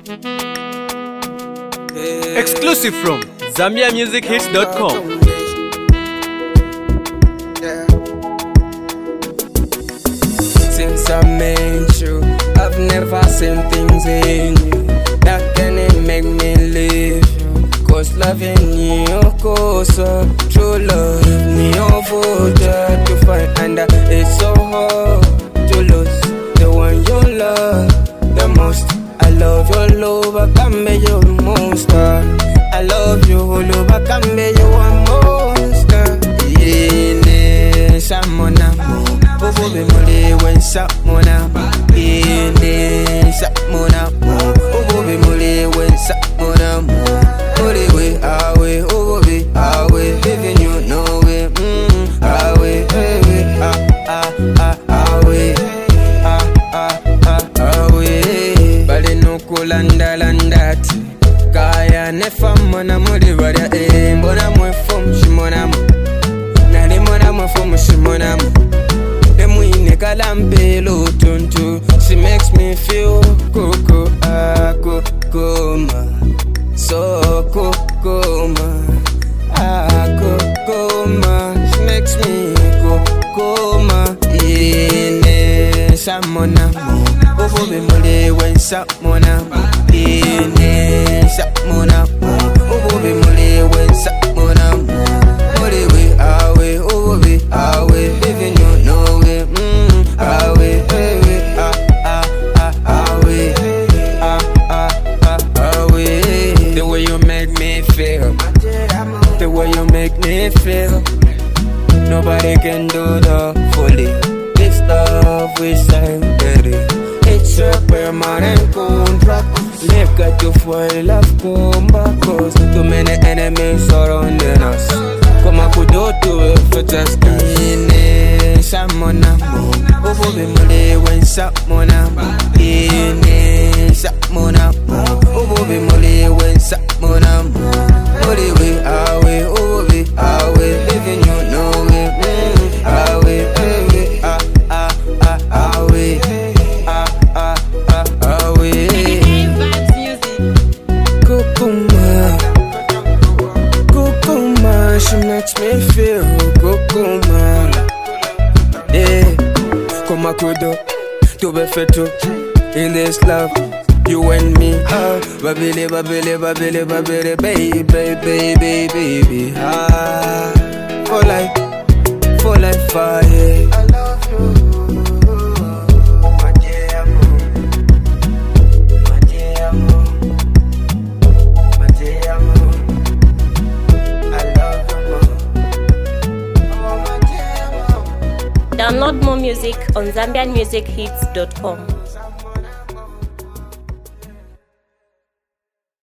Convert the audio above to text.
Exclusive from ZambiaMusicHits.com. Since I met you, I've never seen things in you that can make me leave you. Cause loving you, closer, true love, me over to find, and it's so hard to lose the one you love the most. I love your love, I can be your monster. I love you, love, I can be your monster. Yeah, Shamona, Bobo be mole when Shamona. Yeah, Shamona, Bobo be mole when Shamona. Mole way, away, oh be away, even you know it. Away, away, away, away. Bali no kulanda landati. Kaya nefa mona mole varia mbona mwe fom shimona mo. Na de mona mwe fom shimona mo. De muine kalampelo tuntu. She makes me feel coco cocoma. So cocoma cocoma. She makes me cocoma. Ine shamona mo. Bobo be mole when shamona. Ine shamona mo. Bobo be mole when shamona mo. Mole we away, oh be away, even you know it. Away, away, away, away. The way you make me feel, the way you make me feel, nobody can do the fully. This love we sign, baby. It's a permanent contract. Make it to fall love come back. Cause too many enemies surrounding us. Come on, could do to it for just in Shamona. Bobo be mole when Shamona. In Shamona. Bobo be mole when Shamona. Mole we away, oh be away, even you know it. Away, away, away, away. Kukuma, Kukuma, she makes me feel Kukuma. Yeah, Kuma kudo, to be fetu in this love. You and me, babili, babili, babili, babili, baby, baby, baby, for life, fire. I love you. Download more music on ZambianMusicHits.com.